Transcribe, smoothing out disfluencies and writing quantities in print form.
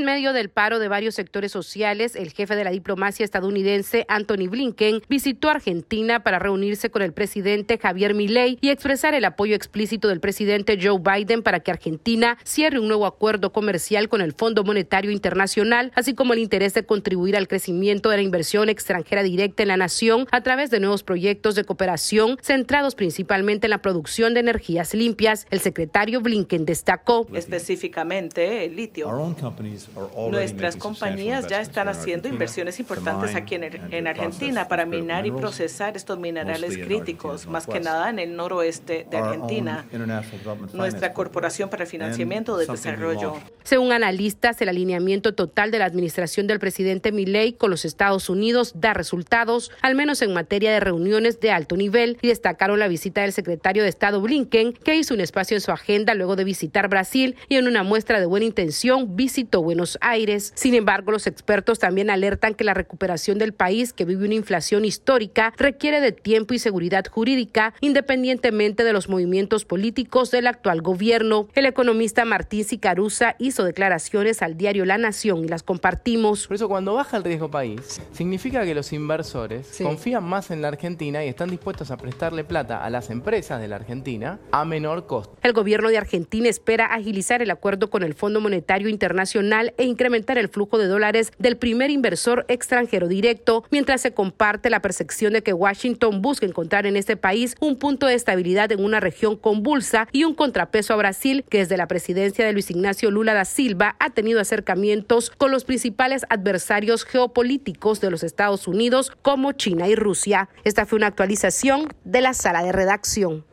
En medio del paro de varios sectores sociales, el jefe de la diplomacia estadounidense, Antony Blinken, visitó Argentina para reunirse con el presidente Javier Milei y expresar el apoyo explícito del presidente Joe Biden para que Argentina cierre un nuevo acuerdo comercial con el Fondo Monetario Internacional, así como el interés de contribuir al crecimiento de la inversión extranjera directa en la nación a través de nuevos proyectos de cooperación centrados principalmente en la producción de energías limpias. El secretario Blinken destacó: específicamente el litio. Nuestras compañías ya están haciendo inversiones importantes aquí en Argentina para minar y procesar estos minerales críticos, más que nada en el noroeste de Argentina. Nuestra Corporación para el Financiamiento del Desarrollo. Según analistas, el alineamiento total de la administración del presidente Milei con los Estados Unidos da resultados, al menos en materia de reuniones de alto nivel, y destacaron la visita del secretario de Estado Blinken, que hizo un espacio en su agenda luego de visitar Brasil y en una muestra de buena intención visitó Buenos Aires. Sin embargo, los expertos también alertan que la recuperación del país, que vive una inflación histórica, requiere de tiempo y seguridad jurídica, independientemente de los movimientos políticos del actual gobierno. El economista Martín Sicaruza hizo declaraciones al diario La Nación y las compartimos. Por eso, cuando baja el riesgo país, significa que los inversores confían más en la Argentina y están dispuestos a prestarle plata a las empresas de la Argentina a menor costo. El gobierno de Argentina espera agilizar el acuerdo con el Fondo Monetario Internacional e incrementar el flujo de dólares del primer inversor extranjero directo, mientras se comparte la percepción de que Washington busca encontrar en este país un punto de estabilidad en una región convulsa y un contrapeso a Brasil, que desde la presidencia de Luis Ignacio Lula da Silva ha tenido acercamientos con los principales adversarios geopolíticos de los Estados Unidos como China y Rusia. Esta fue una actualización de la sala de redacción.